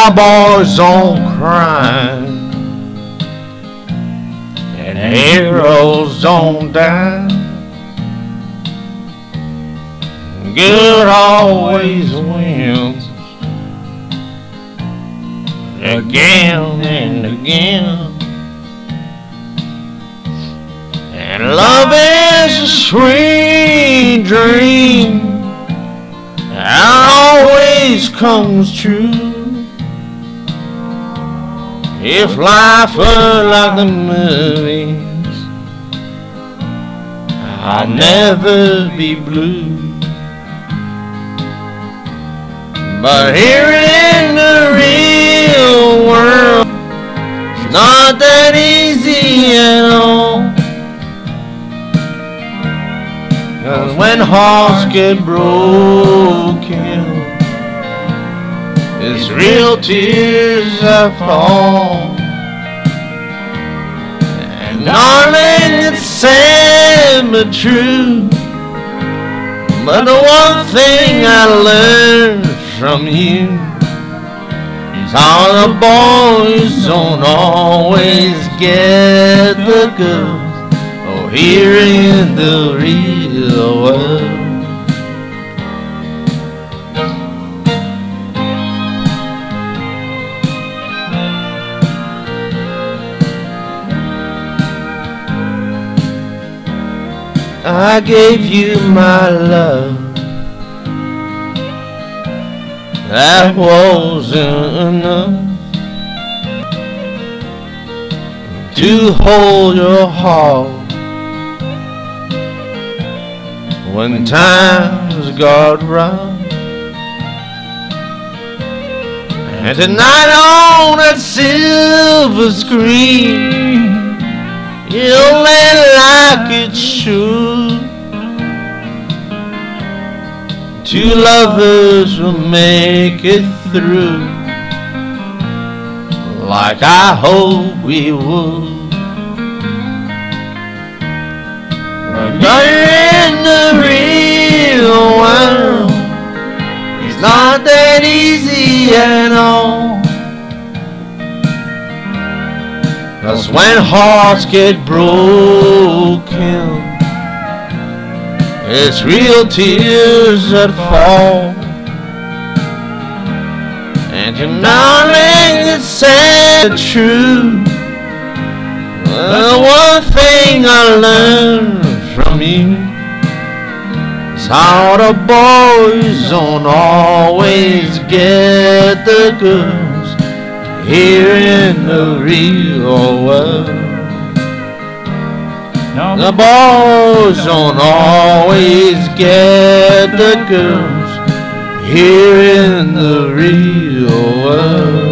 cowboys don't cry, and heroes don't die. Good always wins, again and again. And love is a sweet dream that always comes true. If life were like the movies, I'd never be blue. But here in the real world, it's not that easy at all. 'Cause when hearts get broken, it's real tears that fall. And darling, it's sad but true. But the one thing I learned from you is how the boys don't always get the goods. Oh, here in the real world. I gave you my love. That wasn't enough to hold your heart when times got rough. And tonight on that silver screen, you'll let like it should. Two lovers will make it through, like I hope we would. But in the real world, it's not that easy at all. 'Cause when hearts get broken, it's real tears that fall. And darling, it's sad but true. The one thing I learned from you is how the boys don't always get the goods here in the real world. The boys don't always get the girls here in the real world.